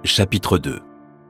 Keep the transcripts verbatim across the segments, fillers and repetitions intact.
Chapitre deux.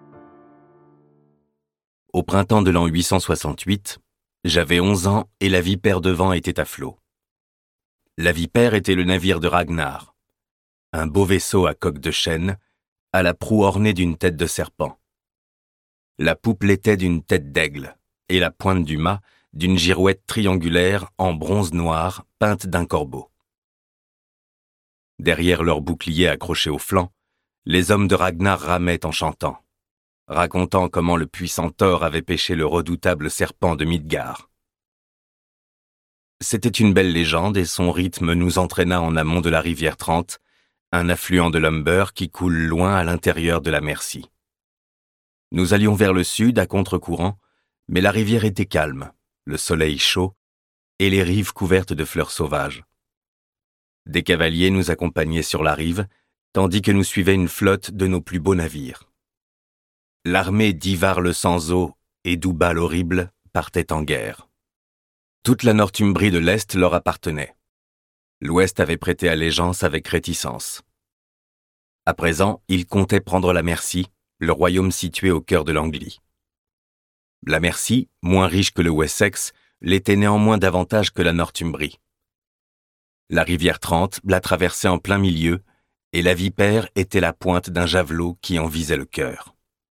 Au printemps de l'an huit cent soixante-huit, j'avais onze ans et la Vipère de vent était à flot. La Vipère était le navire de Ragnar, un beau vaisseau à coque de chêne, à la proue ornée d'une tête de serpent. La poupe l'était d'une tête d'aigle, et la pointe du mât d'une girouette triangulaire en bronze noir peinte d'un corbeau. Derrière leurs boucliers accrochés au flanc, les hommes de Ragnar ramaient en chantant, racontant comment le puissant Thor avait pêché le redoutable serpent de Midgard. C'était une belle légende et son rythme nous entraîna en amont de la rivière Trent, un affluent de l'Humber qui coule loin à l'intérieur de la Mercie. Nous allions vers le sud à contre-courant, mais la rivière était calme, le soleil chaud et les rives couvertes de fleurs sauvages. Des cavaliers nous accompagnaient sur la rive, tandis que nous suivait une flotte de nos plus beaux navires. L'armée d'Ivar le Sans-Eau et d'Ubal l'Horrible partait en guerre. Toute la Northumbrie de l'Est leur appartenait. L'Ouest avait prêté allégeance avec réticence. À présent, ils comptaient prendre la Mercie, le royaume situé au cœur de l'Anglie. La Mercie, moins riche que le Wessex, l'était néanmoins davantage que la Northumbrie. La rivière Trent la traversait en plein milieu, et la Vipère était la pointe d'un javelot qui en visait le cœur.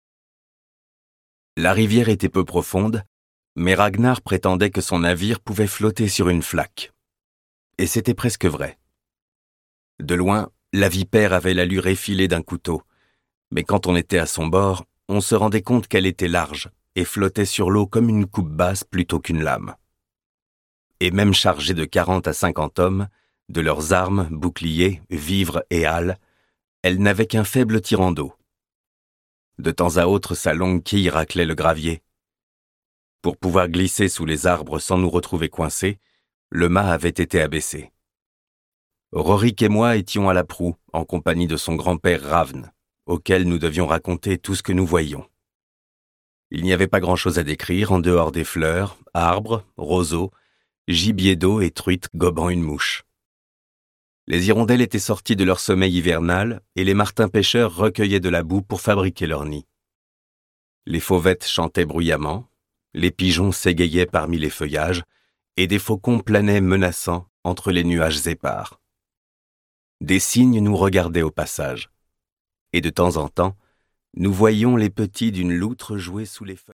La rivière était peu profonde, mais Ragnar prétendait que son navire pouvait flotter sur une flaque. Et c'était presque vrai. De loin, la Vipère avait l'allure effilée d'un couteau, mais quand on était à son bord, on se rendait compte qu'elle était large et flottait sur l'eau comme une coupe basse plutôt qu'une lame. Et même chargée de quarante à cinquante hommes, de leurs armes, boucliers, vivres et halles, elle n'avait qu'un faible tirant d'eau. De temps à autre, sa longue quille raclait le gravier. Pour pouvoir glisser sous les arbres sans nous retrouver coincés, le mât avait été abaissé. Rorik et moi étions à la proue, en compagnie de son grand-père Ravn, auquel nous devions raconter tout ce que nous voyions. Il n'y avait pas grand-chose à décrire en dehors des fleurs, arbres, roseaux, gibier d'eau et truites gobant une mouche. Les hirondelles étaient sorties de leur sommeil hivernal et les martins-pêcheurs recueillaient de la boue pour fabriquer leur nid. Les fauvettes chantaient bruyamment, les pigeons s'égayaient parmi les feuillages et des faucons planaient menaçants entre les nuages épars. Des cygnes nous regardaient au passage, et de temps en temps, nous voyions les petits d'une loutre jouer sous les feuilles.